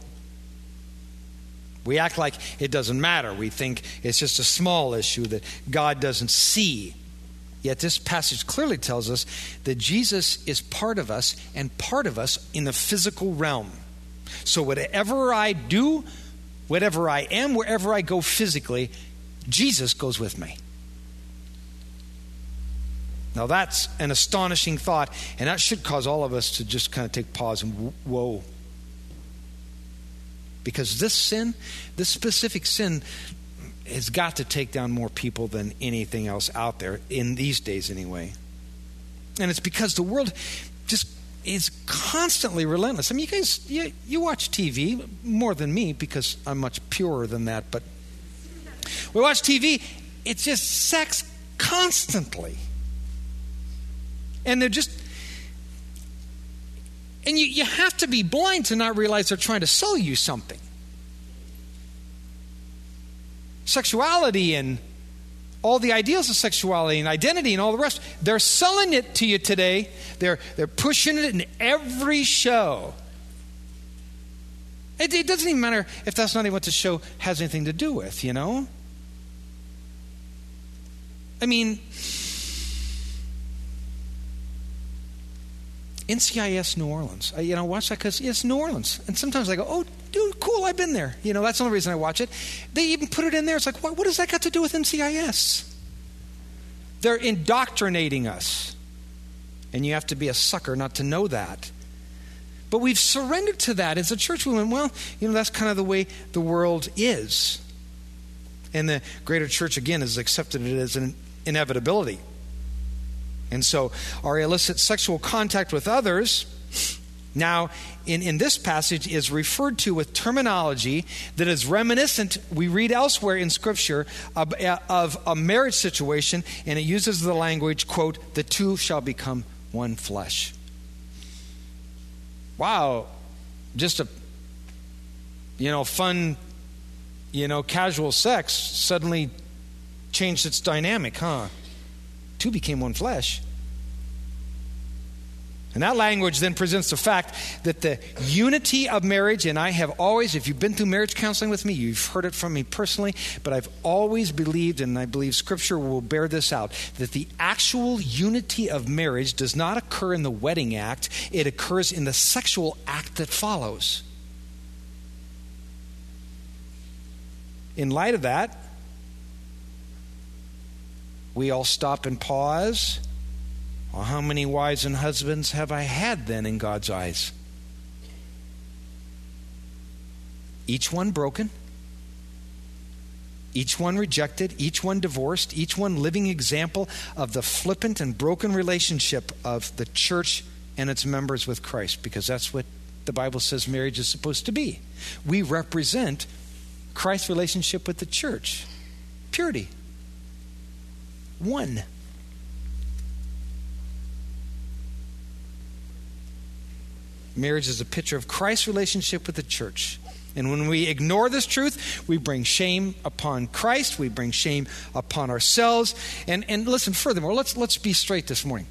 We act like it doesn't matter. We think it's just a small issue that God doesn't see. Yet this passage clearly tells us that Jesus is part of us and part of us in the physical realm. So whatever I do, whatever I am, wherever I go physically, Jesus goes with me. Now that's an astonishing thought, and that should cause all of us to just kind of take pause and whoa. Because this sin, this specific sin, has got to take down more people than anything else out there, in these days anyway. And it's because the world just is constantly relentless. I mean, you guys, you, you watch T V more than me because I'm much purer than that, but we watch T V, it's just sex constantly. And they're just... And you, you have to be blind to not realize they're trying to sell you something. Sexuality and all the ideals of sexuality and identity and all the rest, they're selling it to you today. They're, they're pushing it in every show. It, it doesn't even matter if that's not even what the show has anything to do with, you know? I mean... N C I S New Orleans. I, you know, watch that because it's New Orleans. And sometimes I go, oh, dude, cool, I've been there. You know, that's the only reason I watch it. They even put it in there. It's like, what, what does that got to do with N C I S? They're indoctrinating us. And you have to be a sucker not to know that. But we've surrendered to that. As a church, we went, well, you know, that's kind of the way the world is. And the greater church, again, has accepted it as an inevitability. And so our illicit sexual contact with others now in, in this passage is referred to with terminology that is reminiscent, we read elsewhere in Scripture, of, of a marriage situation, and it uses the language, quote, the two shall become one flesh. Wow, just a, you know, fun, you know, casual sex suddenly changed its dynamic, huh? Two became one flesh. And that language then presents the fact that the unity of marriage, and I have always, if you've been through marriage counseling with me, you've heard it from me personally, but I've always believed, and I believe Scripture will bear this out, that the actual unity of marriage does not occur in the wedding act, it occurs in the sexual act that follows. In light of that, we all stop and pause. Well, how many wives and husbands have I had then in God's eyes? Each one broken, each one rejected, each one divorced, each one living example of the flippant and broken relationship of the church and its members with Christ, because that's what the Bible says marriage is supposed to be. We represent Christ's relationship with the church. Purity. One. Marriage is a picture of Christ's relationship with the church. And when we ignore this truth, we bring shame upon Christ, we bring shame upon ourselves. And, and listen, furthermore, let's, let's be straight this morning.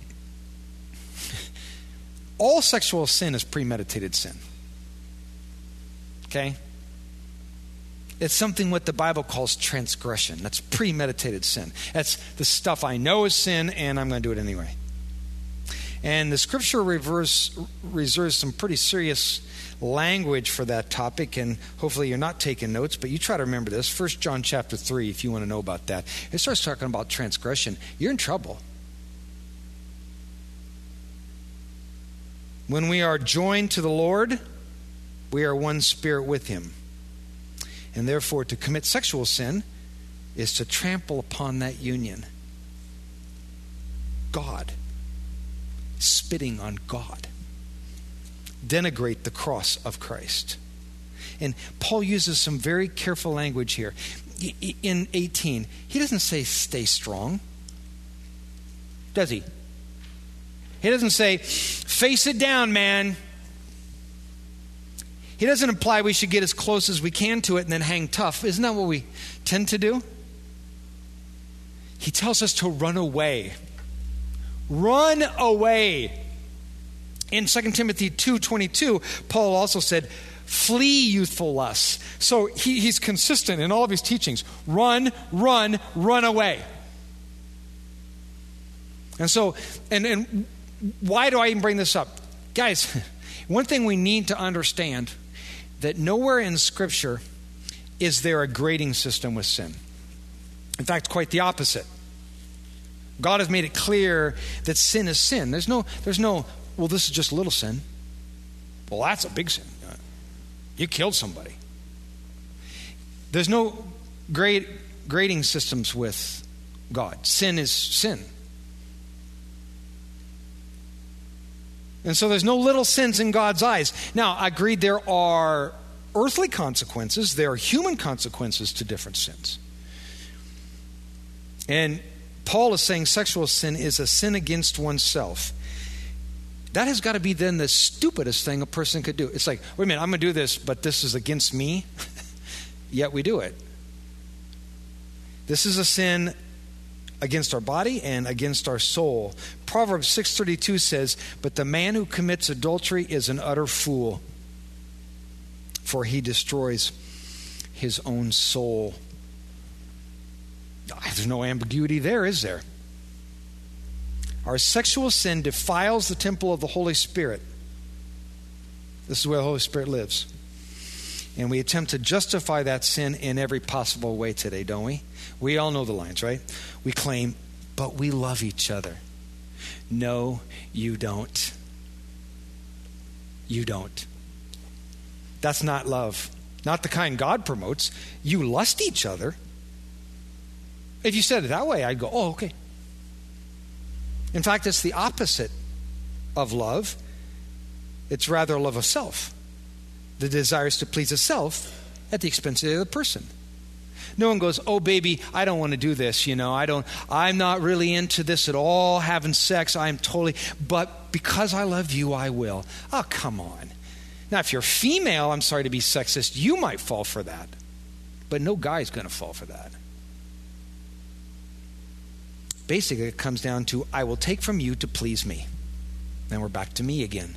All sexual sin is premeditated sin. Okay? It's something what the Bible calls transgression. That's premeditated sin. That's the stuff I know is sin, and I'm going to do it anyway. And the scripture reverse, reserves some pretty serious language for that topic, and hopefully you're not taking notes, but you try to remember this. First John chapter three, if you want to know about that. It starts talking about transgression. You're in trouble. When we are joined to the Lord, we are one spirit with him. And therefore, to commit sexual sin is to trample upon that union. God. Spitting on God. Denigrate the cross of Christ. And Paul uses some very careful language here. In eighteen, he doesn't say stay strong. Does he? He doesn't say face it down, man. He doesn't imply we should get as close as we can to it and then hang tough. Isn't that what we tend to do? He tells us to run away. Run away. In Second Timothy two twenty-two, Paul also said, flee youthful lusts. So he, he's consistent in all of his teachings. Run, run, run away. And so, and, and why do I even bring this up? Guys, one thing we need to understand, that nowhere in Scripture is there a grading system with sin. In fact, quite the opposite. God has made it clear that sin is sin. There's no, there's no, well, this is just a little sin. Well, that's a big sin. You killed somebody. There's no grade, grading systems with God. Sin is sin. And so there's no little sins in God's eyes. Now, I agreed there are earthly consequences. There are human consequences to different sins. And Paul is saying sexual sin is a sin against oneself. That has got to be then the stupidest thing a person could do. It's like, wait a minute, I'm going to do this, but this is against me. Yet we do it. This is a sin against our body and against our soul. Proverbs six thirty-two says, but the man who commits adultery is an utter fool, for he destroys his own soul. There's no ambiguity there, is there? Our sexual sin defiles the temple of the Holy Spirit. This is where the Holy Spirit lives. And we attempt to justify that sin in every possible way today, don't we? We all know the lines, right? We claim, but we love each other. No, you don't. You don't. That's not love. Not the kind God promotes. You lust each other. If you said it that way, I'd go, oh, okay. In fact, it's the opposite of love. It's rather a love of self. The desire is to please a self at the expense of the other person. No one goes, oh, baby, I don't want to do this. You know, I don't, I'm not really into this at all, having sex. I'm totally, but because I love you, I will. Oh, come on. Now, if you're female, I'm sorry to be sexist, you might fall for that. But no guy's going to fall for that. Basically, it comes down to, I will take from you to please me. Then we're back to me again.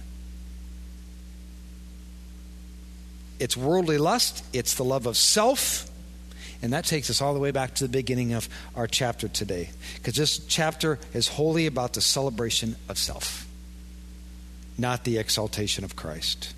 It's worldly lust. It's the love of self. And that takes us all the way back to the beginning of our chapter today. Because this chapter is wholly about the celebration of self, not the exaltation of Christ.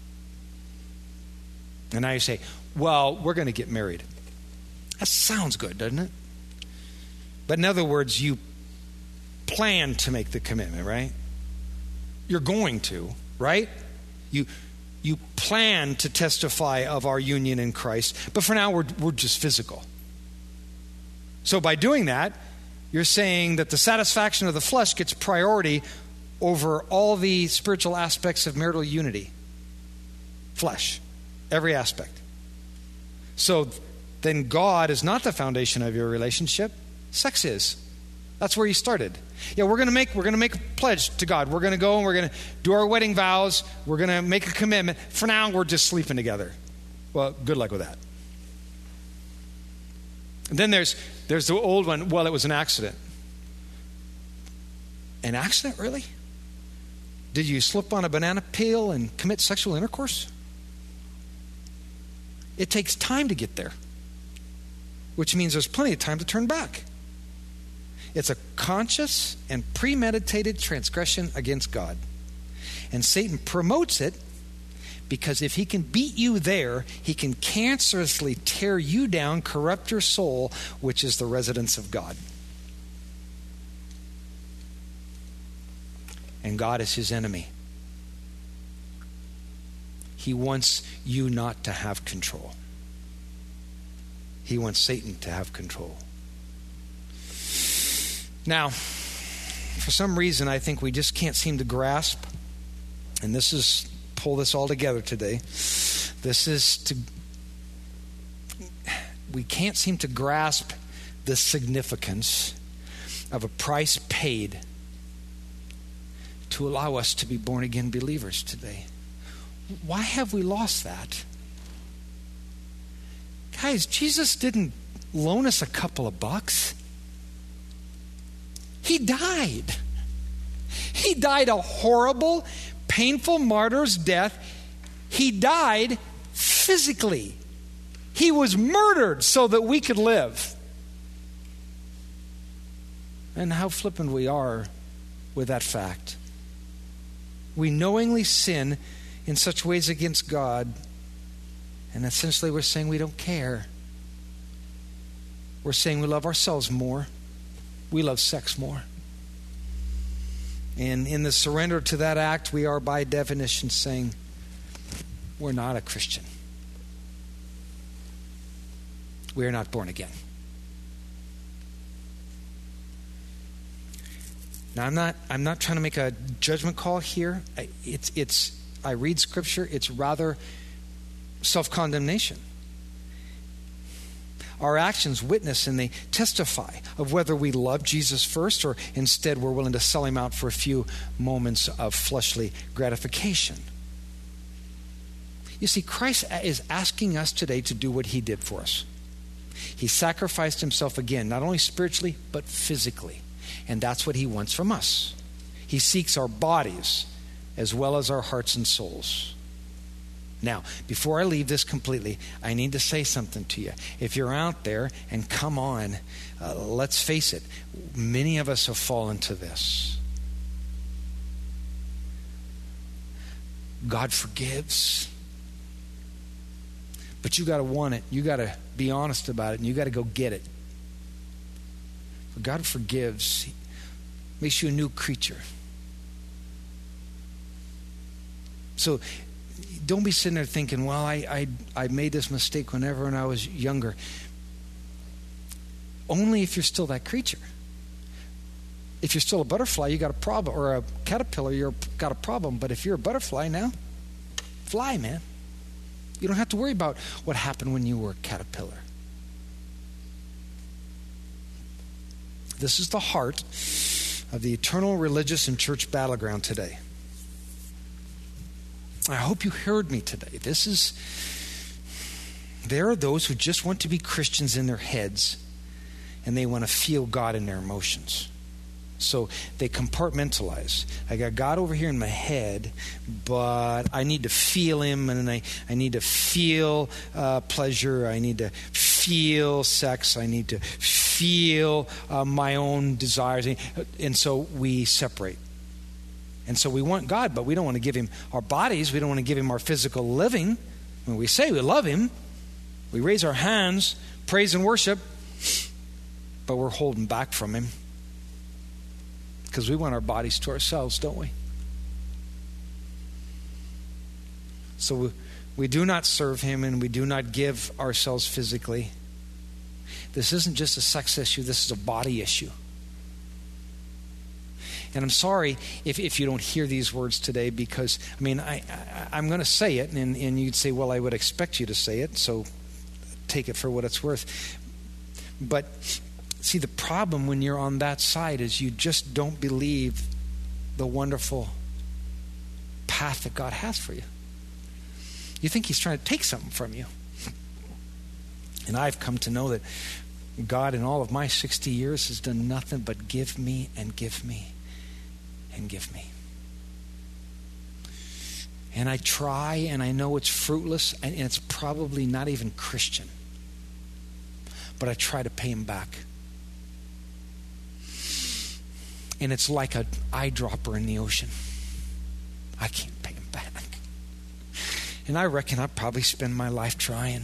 And now you say, well, we're going to get married. That sounds good, doesn't it? But in other words, you plan to make the commitment, right? You're going to, right? You you plan to testify of our union in Christ. But for now, we're we're just physical. So by doing that, you're saying that the satisfaction of the flesh gets priority over all the spiritual aspects of marital unity. Flesh. Every aspect. So then God is not the foundation of your relationship. Sex is. That's where you started. Yeah, we're gonna make we're gonna make a pledge to God. We're gonna go and we're gonna do our wedding vows. We're gonna make a commitment. For now, we're just sleeping together. Well, good luck with that. And then there's there's the old one. Well, it was an accident. An accident, really? Did you slip on a banana peel and commit sexual intercourse? It takes time to get there, which means there's plenty of time to turn back. It's a conscious and premeditated transgression against God. And Satan promotes it because if he can beat you there, he can cancerously tear you down, corrupt your soul, which is the residence of God. And God is his enemy. He wants you not to have control. He wants Satan to have control. Now, for some reason, I think we just can't seem to grasp, and this is, pull this all together today, this is to, we can't seem to grasp the significance of a price paid to allow us to be born-again believers today. Why have we lost that? Guys, Jesus didn't loan us a couple of bucks. He died. He died a horrible, painful martyr's death. He died physically. He was murdered so that we could live. And how flippant we are with that fact. We knowingly sin in such ways against God, and essentially we're saying we don't care. We're saying we love ourselves more. We love sex more. And in the surrender to that act, we are by definition saying we're not a Christian. We are not born again. Now, I'm not I'm not trying to make a judgment call here. It's it's I read Scripture, it's rather self-condemnation. Our actions witness and they testify of whether we love Jesus first or instead we're willing to sell him out for a few moments of fleshly gratification. You see, Christ is asking us today to do what he did for us. He sacrificed himself again, not only spiritually, but physically. And that's what he wants from us. He seeks our bodies as well as our hearts and souls. Now, before I leave this completely, I need to say something to you. If you're out there, and come on, uh, let's face it, many of us have fallen to this. God forgives. But you got to want it. You got to be honest about it, and you got to go get it. But God forgives. He makes you a new creature. So don't be sitting there thinking, well, I, I I made this mistake whenever when I was younger. Only if you're still that creature. If you're still a butterfly, you got a problem, or a caterpillar, you've got a problem. But if you're a butterfly now, fly, man. You don't have to worry about what happened when you were a caterpillar. This is the heart of the eternal religious and church battleground today. I hope you heard me today. This is, there are those who just want to be Christians in their heads, and they want to feel God in their emotions. So they compartmentalize. I got God over here in my head, but I need to feel him, and I, I need to feel uh, pleasure. I need to feel sex. I need to feel uh, my own desires. And so we separate. And so we want God, but we don't want to give him our bodies. We don't want to give him our physical living. When we say we love him, we raise our hands, praise and worship, but we're holding back from him. Because we want our bodies to ourselves, don't we? So we, we do not serve him and we do not give ourselves physically. This isn't just a sex issue, this is a body issue. And I'm sorry if, if you don't hear these words today, because, I mean, I, I, I'm going to say it, and, and you'd say, well, I would expect you to say it, so take it for what it's worth. But see, the problem when you're on that side is you just don't believe the wonderful path that God has for you. You think he's trying to take something from you. And I've come to know that God in all of my sixty years has done nothing but give me and give me and give me. And I try, and I know it's fruitless, and it's probably not even Christian. But I try to pay him back. and it's like an eyedropper in the ocean. I can't pay him back. And I reckon I'd probably spend my life trying.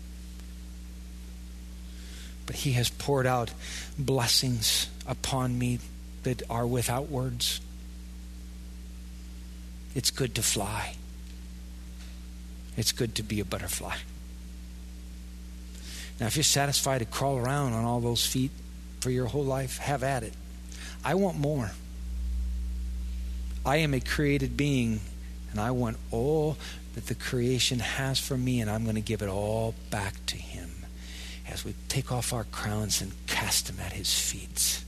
But he has poured out blessings upon me that are without words. It's good to fly. It's good to be a butterfly. Now, if you're satisfied to crawl around on all those feet for your whole life, have at it. I want more. I am a created being, and I want all that the creation has for me, and I'm going to give it all back to him as we take off our crowns and cast them at his feet.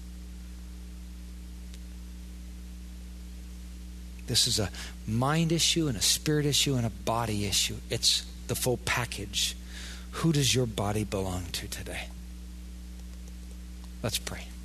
This is a mind issue and a spirit issue and a body issue. It's the full package. Who does your body belong to today? Let's pray.